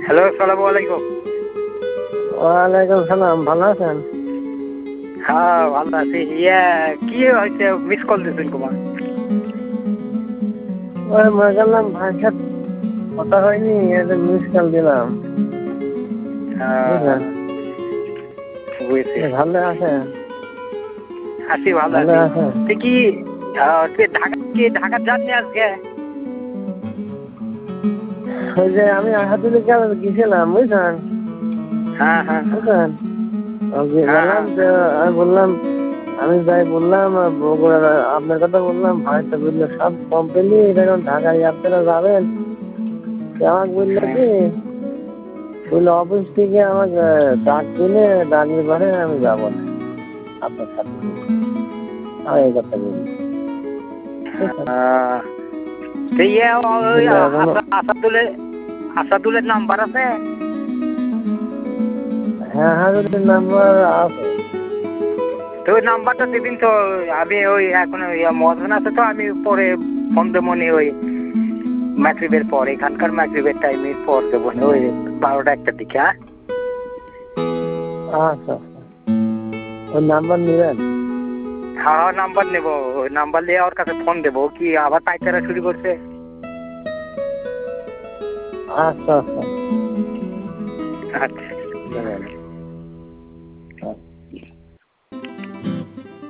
Hello, আসসালামু আলাইকুম। ওয়ালাইকুম সালাম, ভালো আছেন? হ্যাঁ, ভালো আছি। কি হয়েছে, মিস কল দিয়েছেন কুমার? ওই মনে করলাম ভাইয়ের সাথে কথা হয়নি, মিস কল দিলাম। বুঝলেন? বুঝছি। ভালো আছেন? আছি, ভালো ভালো আছি। আছেন? তুই ঢাকা যাননি আজকে? ওই যে আমি আহাদুলি গেছিলাম, বুঝলেন? হ্যাঁ, হ্যাঁ, বুঝলেন? হ্যাঁ, গেলাম হ্যাঁ, তো, আমি বললাম, আমি যাই বললাম বগুড়ার, আপনার কথা বললাম, ভাই তো বললো সব কমপ্লিট, এখন ঢাকায় আপনারা যাবেন। আমাকে বললো হ্যাঁ। কি, বললো অফিস থেকে আমাকে ডাক দিলে, ডাকলে পরে আমি যাবো না আপনার সাথে। আমি এই কথা বলি। আহ, তো ওই বললো এখনো, আসাদুলের নাম্বার আছে? হ্যাঁ হ্যাঁ, যদি নাম্বার আছে। তো ওই নাম্বারটা দিবিন তো। আমি ওই এখন মহাজন আছে তো, আমি পরে ফোন দেবো নি। ওই মাগরিবের পর, এখানকার মাগরিবের টাইমের পর দেবো নি, ওই 12টা-1টার দিকে। হ্যাঁ, আচ্ছা আচ্ছা, ওই নাম্বার নেবেন? হ্যাঁ, নাম্বার নেবো। ওই নাম্বার নিয়ে ওর কাছে ফোন দেবো। ও কি আবার পাইকারা শুরু করছে? আচ্ছা আচ্ছা, আচ্ছা।